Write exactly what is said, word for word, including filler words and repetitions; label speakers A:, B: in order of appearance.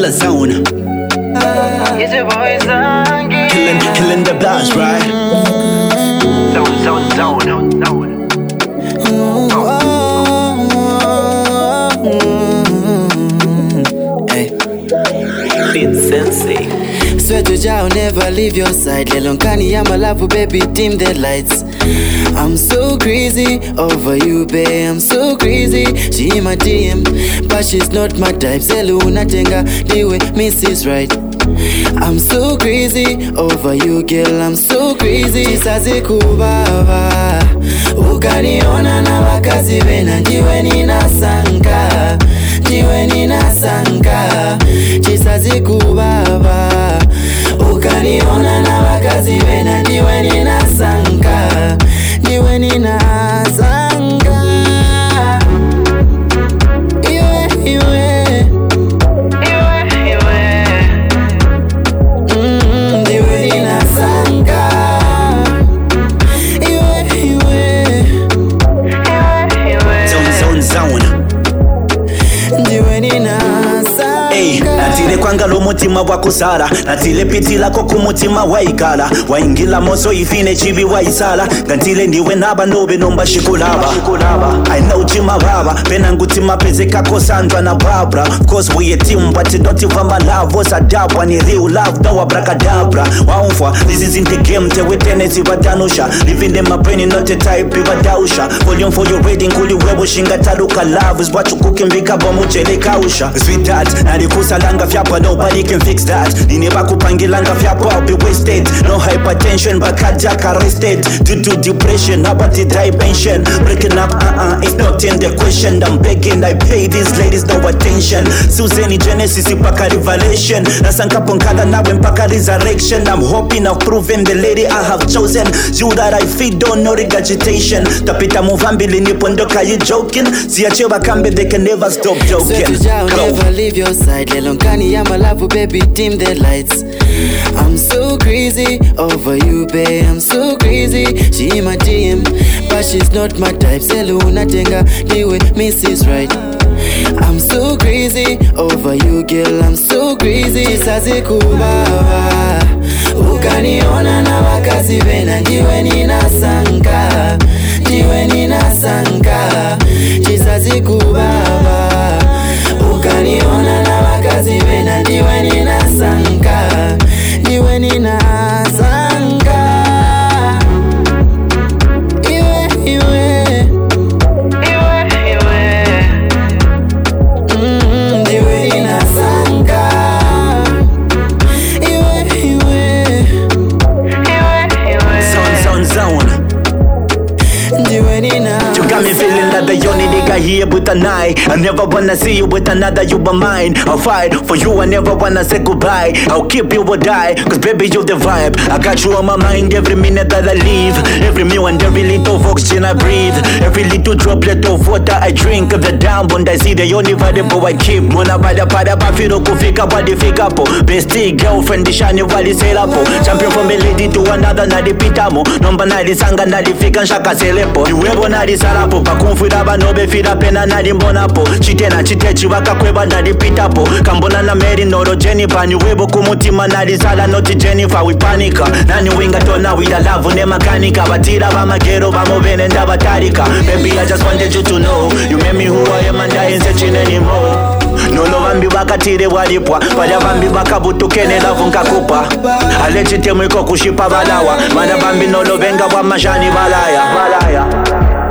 A: Killer Zone. Killing, killing the blast, right?
B: Zone, zone, zone, zone.
A: Hey.
B: It's sensei.
C: Swear to Jah, I'll never leave your side. Lelonkani, I'm a love, baby, dim the lights. I'm so crazy over you, babe. I'm so crazy. She in my D M, but she's not my type. Seluna tenga, the way Missus Right. I'm so crazy over you, girl. I'm so crazy. Sazi kubaba, ukaniona na wakazi wena. Ndiwe ninasanga, ndiwe ninasanga. Chisazi kubaba, ukaniona na wakazi wena. Ndiwe ninasanga, ndiwe ninasanga. Iwe, iwe.
A: Natile kwanga lo mutima wakuzala, natile piti lako kumutima waikala, waingila moso ifine chibi waisala, gantile ndiwe naba nobe nomba shikulaba. I know chima baba, pena ngutima peze kako Sandra na Barbara. Of course we a team, but you don't even my love was a dab. When you real love, no abracadabra. Waumfa, this is in the game, te with tendency wadanusha. Living in my brain, not a type of dausha. Volume for your rating, kuli webo shinga taluka. Love is what you cooking, bika bomuchele kausha. Sweet that, na likusa langa fyapa, nobody can fix that. Nineba kupangilanga fyapa, I'll be wasted. No hypertension, but cardiac arrested. Due to depression, about the dimension. Breaking up, uh-uh, it's not in the question. I'm begging, I pay these ladies no attention. Suzanne Genesis, ipaka revelation. Nasanka ponkala nawe mpaka resurrection. I'm hoping I've proven the lady I have chosen. You that I feed, don't know regurgitation. Tapita muvambili nipondoka, you joking? Siachewa kambe, they can never stop joking.
C: Swear to Jah, I'll never leave your side. Lelonkani, I'm a love, baby, dim the lights. I'm so crazy over you, babe. I'm so crazy. She in my D M, but she's not my type. Seluna tenga, the way Missus Right. I'm so crazy over you, girl. I'm so crazy. Sazi kubaba, ukaniona na wakazi wena. Ndiwe ninasanga, ndiwe ninasanga. Chisazi kubaba, ukaniona na wakazi wena. Ndiwe ninasanga, ndiwe ninasanga. Iwe, iwe.
A: You got me feeling like the only nigga here with an eye. I never wanna see you with another, you are mine. I'll fight for you, I never wanna say goodbye. I'll keep you or die, cause baby you the vibe. I got you on my mind every minute that I leave. Every meal and every little oxygen I breathe. Every little droplet of water I drink. The down bond I see the only variable I keep. Mona bada pada pafiro kufika wadi fika po. Bestie girlfriend dishani wali selapo. Champion from a lady to another na di pitamo. Nomba na di sanga na di fika nshaka selepo. Iwebo na di salapo. Pakumfida banobe fida pena na di mbonapo. Chitena chitechi waka kweba na di pitapo. Kambona na meri noro Jennifer. Niwebo kumutima na di sala noti Jennifer. We panika. Nani winga tona wida love ne makanika. Batira ba magero ba movene nda batarika. Baby I just wanted you to know. You made me who I am and I ain't searching anymore. Nono vambi bakatire walipwa. Wada vambi bakabutukene lavu nkakupa. Alechite mwiko kushipa balawa. Mada vambi nolo venga wa mashani balaya. Balaya.